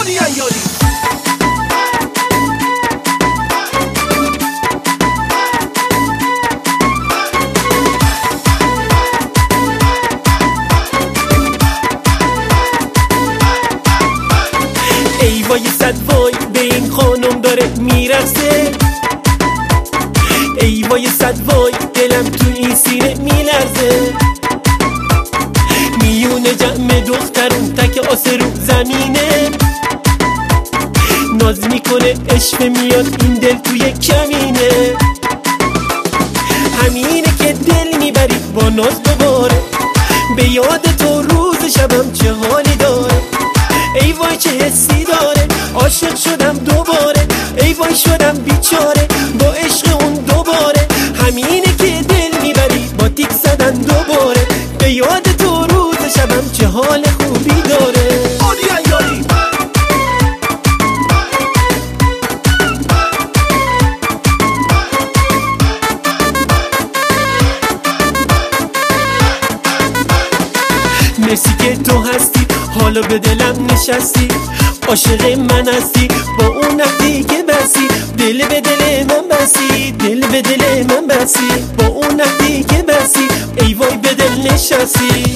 آریان یاری. ای وای صد وای به این خانم داره میرقصه، ای وای صد وای دلم تو این سینه میلرزه. میونه جمع دخترون تک آسه رو زمینه، ناز میکنه عشق میاد این دل توی کمینه. همینه که دل میبری با ناز دوباره، به یاد تو روز شبم چه حالی داره. ای وای چه حسی داره، عاشق شدم دوباره. ای وای شدم بیچاره با عشق اون دوباره. همینه که دل میبری با تیک زدن دوباره، به یاد تو روز شبم چه حال خوبی داره. آریان یاری. مرسی که تو هستی، حالا به دلم نشستی. عاشق من هستی با اون نقدی که بسی. دل به دل من بسی، دل به دل من بسی. با اون نقدی که بسی، ای وای به دل نشستی.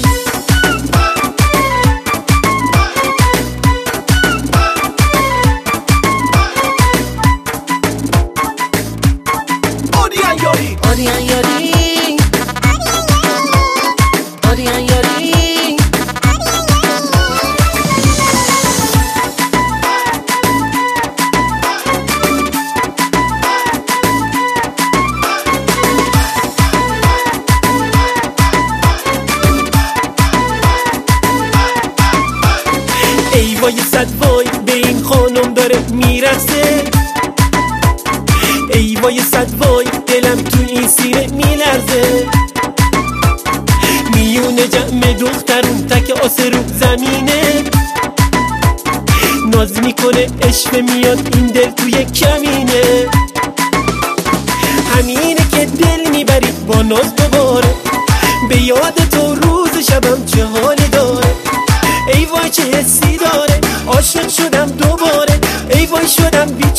آریان یاری. آریان یاری، آریان یاری. ای وای صد وای به این خانم داره میرقصه، ای وای صد وای دلم تو این سینه میلرزه. میونه جمع دخترون تک آسه رو زمینه، ناز میکنه عشق میاد این دل توی کمینه. همینه که دل میبری با ناز دوباره، به یاد تو روز شبم چه حالی داره. ای وای چه حسی داره، عاشق شدم دوباره. ای وای شدم